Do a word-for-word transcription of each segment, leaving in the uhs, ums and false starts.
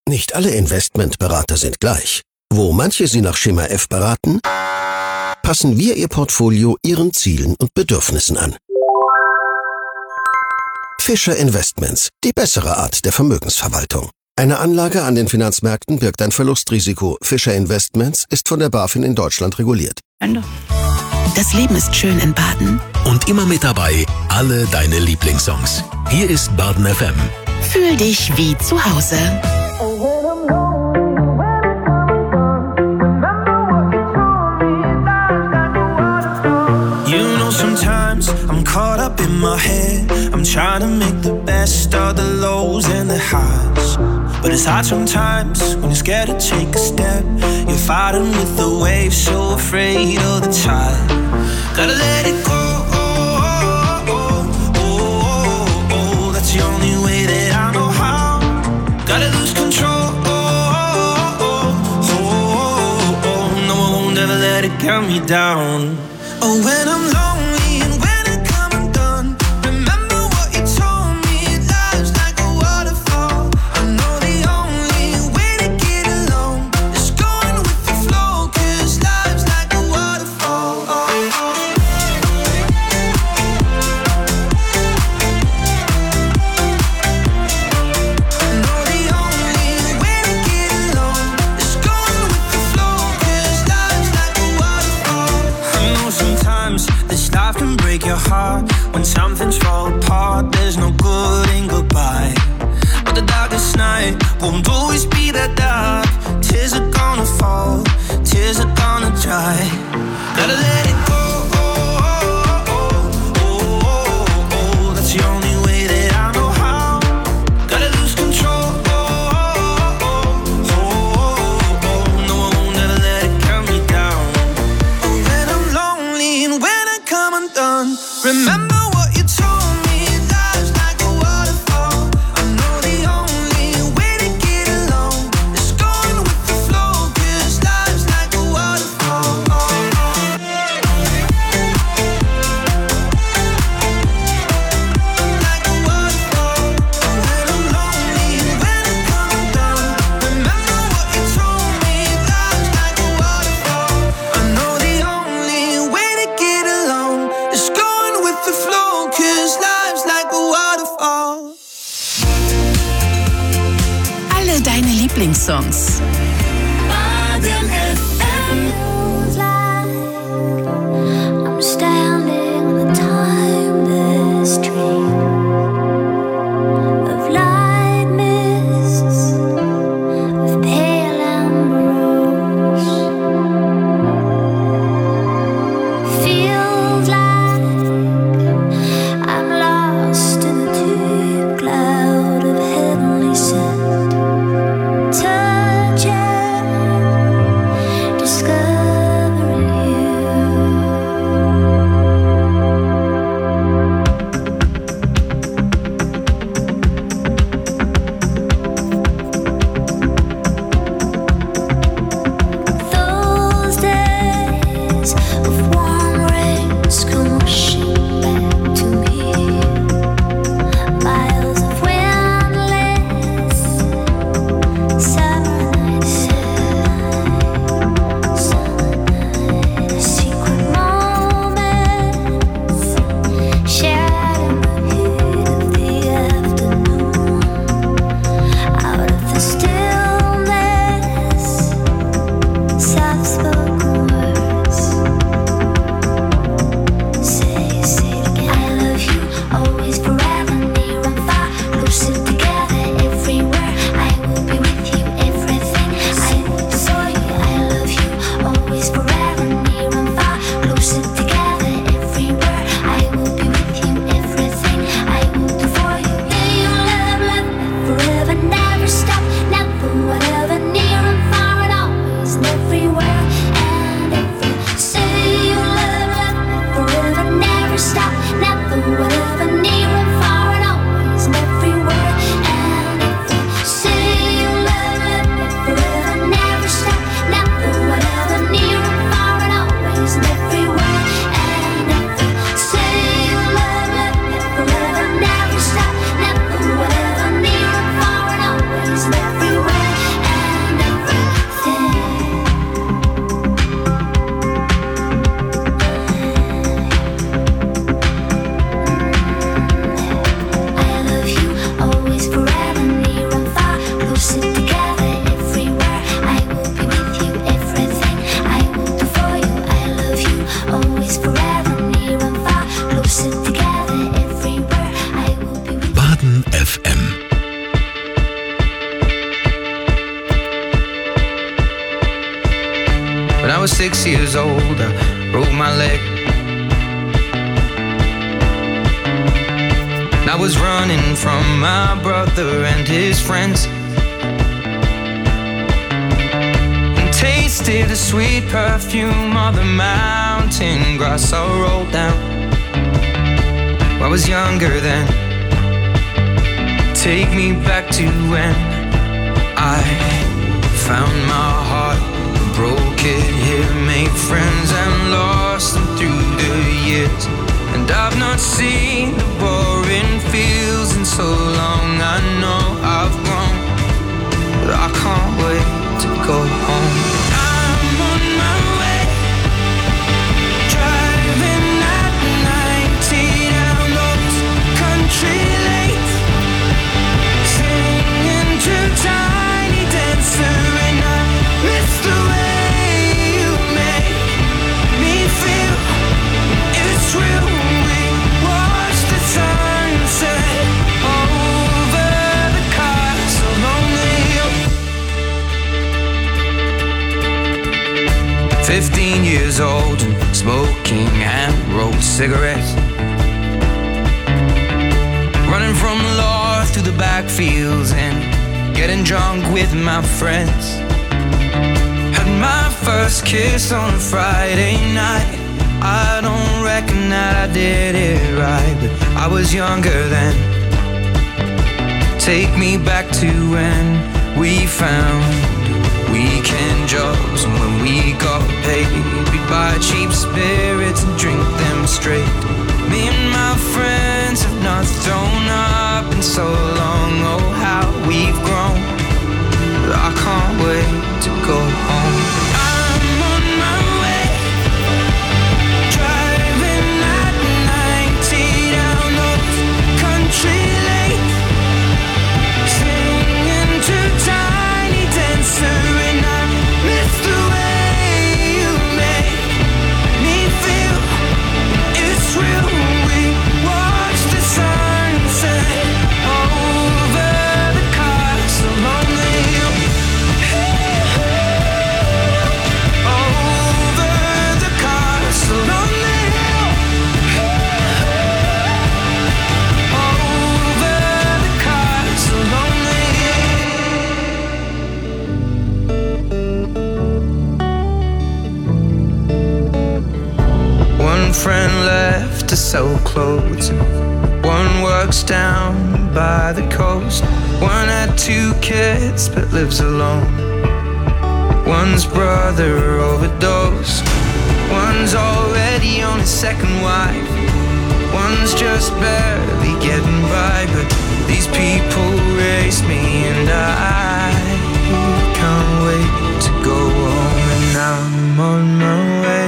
Nicht alle Investmentberater sind gleich. Wo manche Sie nach Schema F beraten, passen wir Ihr Portfolio Ihren Zielen und Bedürfnissen an. Fischer Investments, die bessere Art der Vermögensverwaltung. Eine Anlage an den Finanzmärkten birgt ein Verlustrisiko. Fischer Investments ist von der BaFin in Deutschland reguliert. Das Leben ist schön in Baden. Und immer mit dabei alle deine Lieblingssongs. Hier ist Baden F M. Fühl dich wie zu Hause. You know, sometimes I'm caught up in my head. I'm trying to make the best of the lows and the highs. But it's hard sometimes when you're scared to take a step. You're fighting with the waves, so afraid of the tide. Gotta let it go. That's the only way that I know how. Gotta lose control. No, I won't ever let it count me down. Oh, when I'm lonely and when I come undone, remember what you told me. Love's like a waterfall. I know the only way to get along is going with the flow, 'cause love's like a waterfall. Oh, oh. I know the only way to get along is going with the flow, 'cause love's like a waterfall. I know sometimes this life can break your heart. When something's fall apart, there's no good in goodbye. But the darkest night won't always be that dark. Tears are gonna fall, tears are gonna dry. Gotta let it go. That's the only way that I know how. Gotta lose control. No, I won't ever let it count me down. Oh, when I'm lonely and when I come undone, remember what you told me. Love's like a waterfall. I know the only way to get along is going with the flow, 'cause love's like a waterfall. Like a waterfall. When I'm lonely and when I come undone, remember what you told me. Love's like a waterfall. I know the only way to get along is going with the flow, 'cause love's like a waterfall. Alle deine Lieblingssongs. Baden F M. Feels like I'm standing on a timeless stream of light mists, of pale ambrose. Feels like I'm lost in a deep cloud of heavenly scent. Touching, discover I was six years old, I broke my leg. I was running from my brother and his friends, and tasted the sweet perfume of the mountain grass I rolled down. I was younger then. Take me back to when I found my heart, broke it here, made friends and lost them through the years. And I've not seen the boring fields in so long. I know I've grown, but I can't wait to go home. I'm on my way, driving at ninety down those country lanes, singing to Tiny Dancer, and I miss the way you make me feel. It's real. We watch the sunset over the castle on the hill. Fifteen years old, smoking and rolled cigarettes, running from the law through the backfields and getting drunk with my friends. Had my first kiss on a Friday night. I don't reckon that I did it right, but I was younger then. Take me back to when we found weekend jobs, and when we got paid, we'd buy cheap spirits and drink them straight. Me and my friends have not thrown up in so long. Oh, how we've grown, but I can't wait to go home. I'm on my way, driving at ninety down those country lanes, singing to Tiny Dancer, and I miss the way you make me feel. It's real. We watch the sunset over the castle on the hill. Over the castle on the hill. Over the castle on the hill. One friend left to sell clothes, one works down by the coast. One had two kids but lives alone. One's brother overdosed. One's already on his second wife. One's just barely getting by. But these people race me, and I can't wait to go home. And I'm on my way.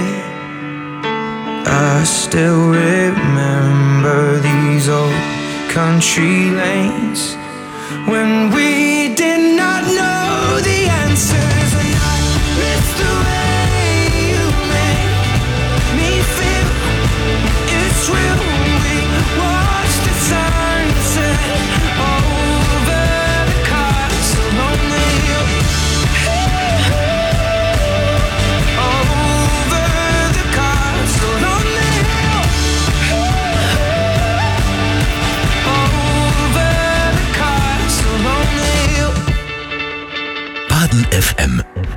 I still remember these old country lanes when we did not know the answers, and I miss the way you make me feel. It's real. We watch the sunset over the castle on the hill. Over the castle on the hill. Over the castle on the hill. Baden F M.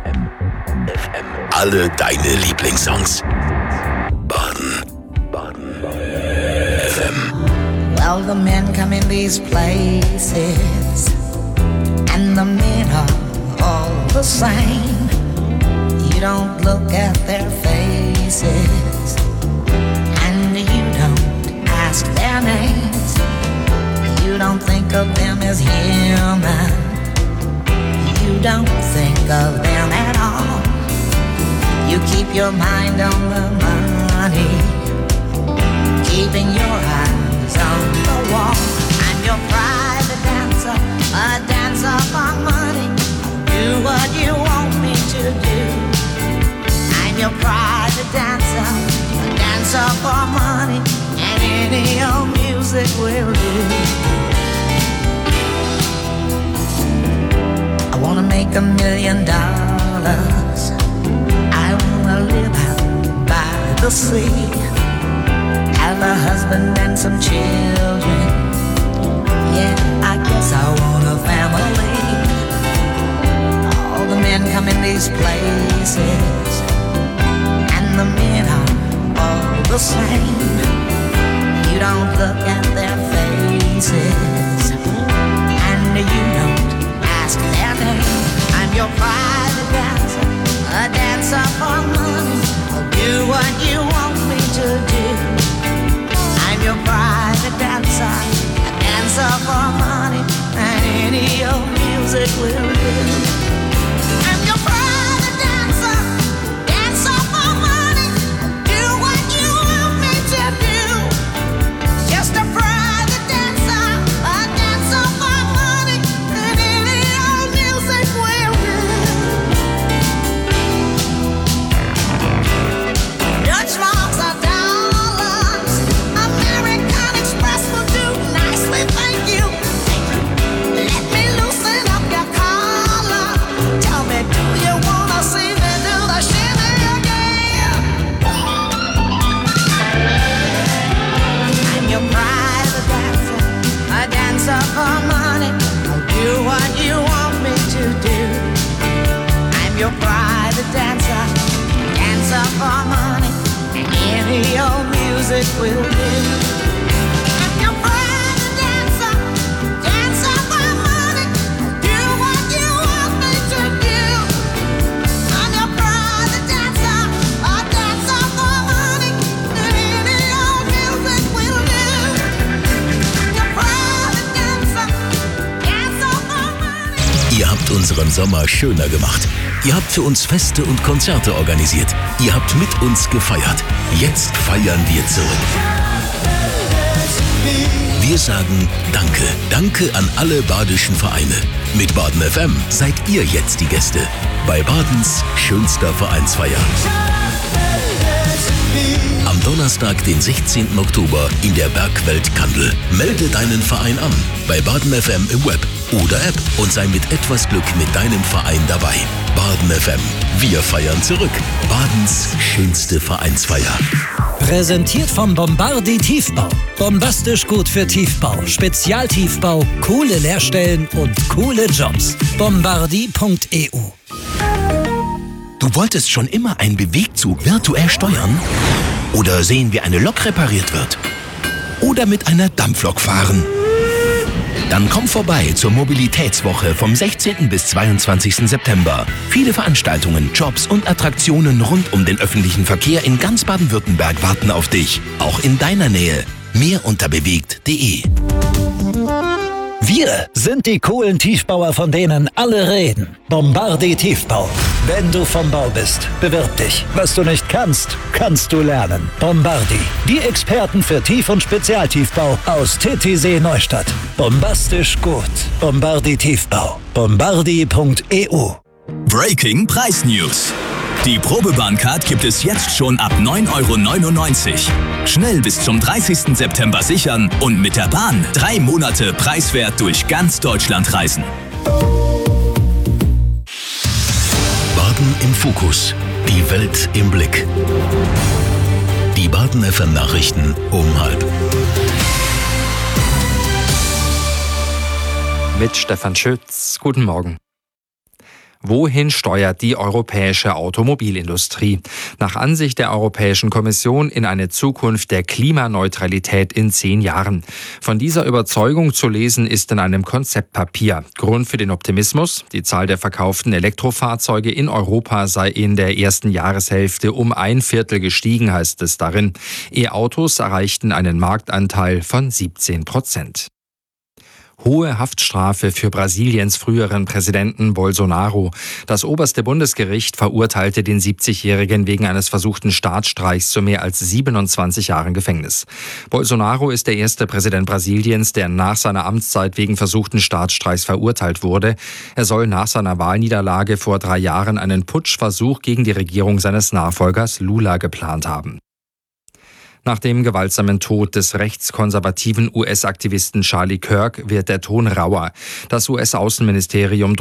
Alle deine Lieblingssongs. Baden. Baden. F M. Well, the men come in these places, and the men are all the same. You don't look at their faces, and you don't ask their names. You don't think of them as human. You don't think of them at all. You keep your mind on the money, keeping your eyes on the wall. I'm your private dancer, a dancer for money. Do what you want me to do. I'm your private dancer, a dancer for money, and any old music will do. I wanna make a million dollars. I wanna the sea. Have a husband and some children. Yeah, I guess I want a family. All the men come in these places, and the men are all the same. You don't look at their faces, and you don't ask their name. I'm your private dancer, a dancer for money. I'll do what you want me to do. I'm your private dancer, a dancer for money, and any old music will do. I'm your private dancer, dancer for money. I'll do what you want me to do. Just a private dancer, a dancer for money, and any old music will do. Dutch marks are dollars, American Express will do nicely, thank you. Let me loosen up your collar. Tell me, do you wanna see me do the shimmy again? I'm your private dancer, a dancer for money. I'll do what you want me to do. I'm your private dancer, dancer for money, and any old music will do. I'm your private dancer, dancer for money. I'll do what you want me to do. I'm your private dancer, a dancer for money, and any old music will do. I'm your private dancer, dancer for money. Ihr habt unseren Sommer schöner gemacht. Ihr habt für uns Feste und Konzerte organisiert. Ihr habt mit uns gefeiert. Jetzt feiern wir zurück. Wir sagen Danke. Danke an alle badischen Vereine. Mit Baden F M seid ihr jetzt die Gäste bei Badens schönster Vereinsfeier. Am Donnerstag, den sechzehnten Oktober in der Bergwelt Kandel. Melde deinen Verein an bei Baden F M im Web oder App und sei mit etwas Glück mit deinem Verein dabei. Baden F M. Wir feiern zurück. Badens schönste Vereinsfeier. Präsentiert vom Bombardi Tiefbau. Bombastisch gut für Tiefbau, Spezialtiefbau, coole Leerstellen und coole Jobs. Bombardi punkt e u. Du wolltest schon immer einen Bewegzug virtuell steuern? Oder sehen, wie eine Lok repariert wird? Oder mit einer Dampflok fahren? Dann komm vorbei zur Mobilitätswoche vom sechzehnten bis zweiundzwanzigsten September. Viele Veranstaltungen, Jobs und Attraktionen rund um den öffentlichen Verkehr in ganz Baden-Württemberg warten auf dich. Auch in deiner Nähe. Mehr unter bewegt punkt de. Wir sind die coolen Tiefbauer, von denen alle reden. Bombardi Tiefbau. Wenn du vom Bau bist, bewirb dich. Was du nicht kannst, kannst du lernen. Bombardi. Die Experten für Tief- und Spezialtiefbau aus Titisee Neustadt. Bombastisch gut. Bombardi Tiefbau. Bombardi punkt e u. Breaking Preis News. Die Probebahncard gibt es jetzt schon ab neun Euro neunundneunzig. Schnell bis zum dreißigsten September sichern und mit der Bahn drei Monate preiswert durch ganz Deutschland reisen. Baden im Fokus. Die Welt im Blick. Die Baden F M Nachrichten um halb. Mit Stefan Schütz. Guten Morgen. Wohin steuert die europäische Automobilindustrie? Nach Ansicht der Europäischen Kommission in eine Zukunft der Klimaneutralität in zehn Jahren. Von dieser Überzeugung zu lesen ist in einem Konzeptpapier. Grund für den Optimismus: Die Zahl der verkauften Elektrofahrzeuge in Europa sei in der ersten Jahreshälfte um ein Viertel gestiegen, heißt es darin. E-Autos erreichten einen Marktanteil von siebzehn Prozent. Hohe Haftstrafe für Brasiliens früheren Präsidenten Bolsonaro. Das oberste Bundesgericht verurteilte den siebzigjährigen wegen eines versuchten Staatsstreichs zu mehr als siebenundzwanzig Jahren Gefängnis. Bolsonaro ist der erste Präsident Brasiliens, der nach seiner Amtszeit wegen versuchten Staatsstreichs verurteilt wurde. Er soll nach seiner Wahlniederlage vor drei Jahren einen Putschversuch gegen die Regierung seines Nachfolgers Lula geplant haben. Nach dem gewaltsamen Tod des rechtskonservativen U S-Aktivisten Charlie Kirk wird der Ton rauer. Das U S-Außenministerium